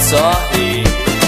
صاحبی.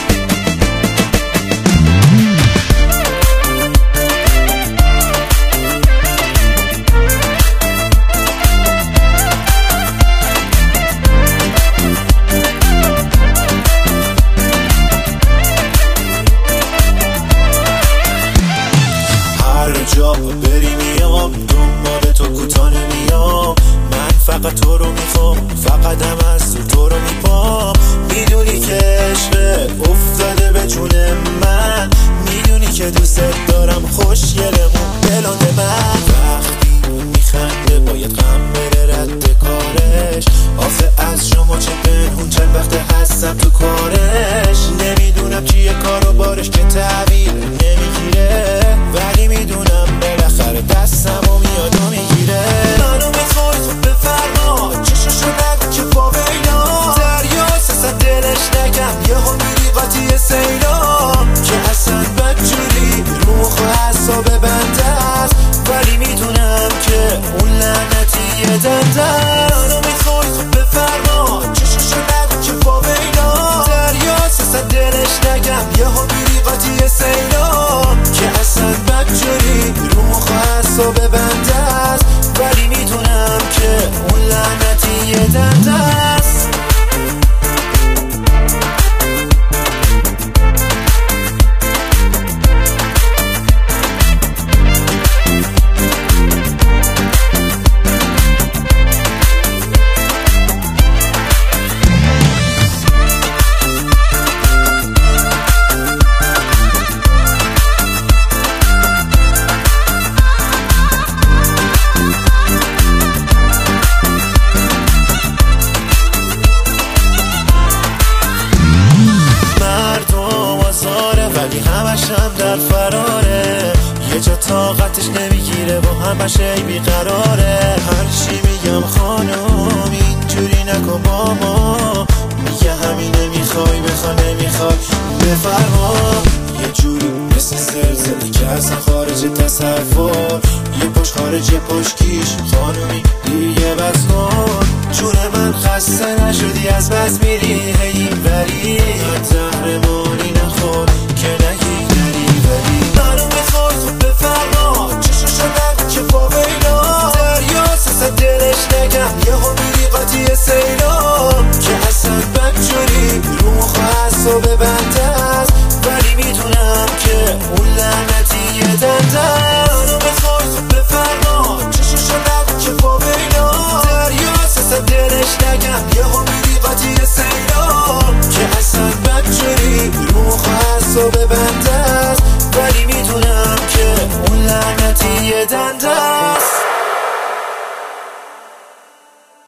جا بری میام دنبال تو کوتاه نمیام، من فقط تو رو میخوام، فقط هم از تو رو میپام. میدونی که عشق افتاده به جون من، میدونی که دوست دارم خوشگلمون بلند من. وقتی میخنده باید غم بره رد کارش، آخه از شما چه پنهون چند وقت هستم تو کارش. نمیدونم چیه کار و بارش که تحویل نمیگیره، ولی میدونم بالاخره دستمو میاد و میگیره. منو میخوای تو بفرما، چشاشو نگو که با ویلا دریا سست دلش نگم، یهو میری قاطی سیلا که اصلا بدجوری رو مخ و حساب بنده است، ولی میدونم که اون لعنتی یه دنده است. منو میخوای تو بفرما، چشاشو نگو که با ویلا دریا سست دلش نگم، یهو میری قاطی سیلا که اصلا بدجوری رو مخ و حساب بنده است، ولی میدونم که اون لعنتی یه دنده است. همشم در فراره، یه جا طاقتش نمیگیره و همش ای بیقراره. هرچی میگم خانم اینجوری نکن با ما، میگه همین نمیخوای بخوا نمیخوای بفرما. یه جوری مثل زلزله که اصلا خارج تصور، یه پشت خارج پشکیش خانومی دیگه بس کن. جون من خسته نشدی از بس میری هی ولی زهرمانی نخور که نگی نری ولی. منو میخوای تو بفرما، چشاشو نگو که با ویلا دریا سست دلش نگم، یهو میری قاطی سیلا که اصلا بدجوری رو مخ و حساب بنده است، ولی میدونم که اون لعنتی یه دنده است. منو میخوای تو بفرما، چشاشو نگو که با ویلا دریا سست دلش نگم، یهو میری قاطی سیلا که اصلا بدجوری رو مخ و حساب بنده است، ولی میدونم که اون لعنتی یه دنده